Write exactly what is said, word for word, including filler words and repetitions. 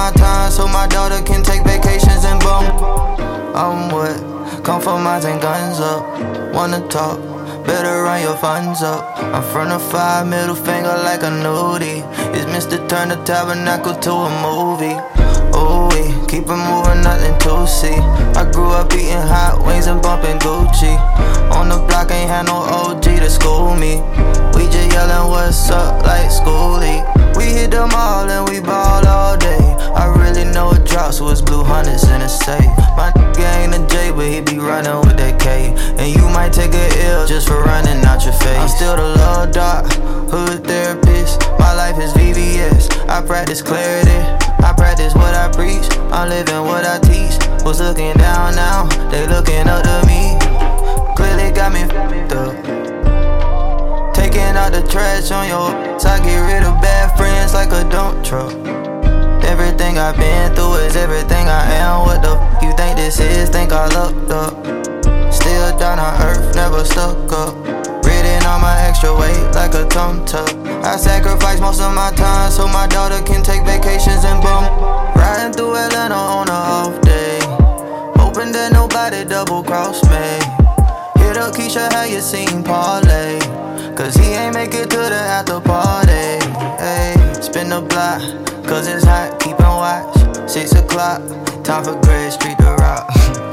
my time so my daughter can take vacations and boom. I'm what? Come for mines and guns up. Wanna talk? Better run your funds up. I'm from the five, middle finger like a nudie. It's Mister Turn the Tabernacle to a movie. Ooh, we keep it moving, nothing to see. I grew up eating hot wings and bumping Gucci. On the block, ain't had no O G to school me. We just yelling what's up like schoolie. We hit them all and we ball all day. I really know a drop, so it's blue hundreds in a safe. My nigga ain't a J, but he be running with that K. And you might take a L just for running out your face. I'm still the love doc, hood therapist. My life is V V S, I practice clarity. I practice what I preach, I'm living what I teach. Was looking down now, they looking up to me. Clearly got me f***ed up. Taking out the trash on your so I get rid of bad friends like a dump truck. Everything I've been through is everything I am. What the f*** you think this is? Think I lucked up. Still down on earth, never stuck up. Ridden on my extra weight like a tum tuck. I sacrifice most of my time so my daughter can take vacations and boom. Riding through Atlanta on a off day, hoping that nobody double cross me. Hit up Keisha, how you seen Parlay? Cause he ain't make it to the after party. Hey, spin the block, cause it's hot, keepin' watch. Six o'clock, time for Gray Street to rock.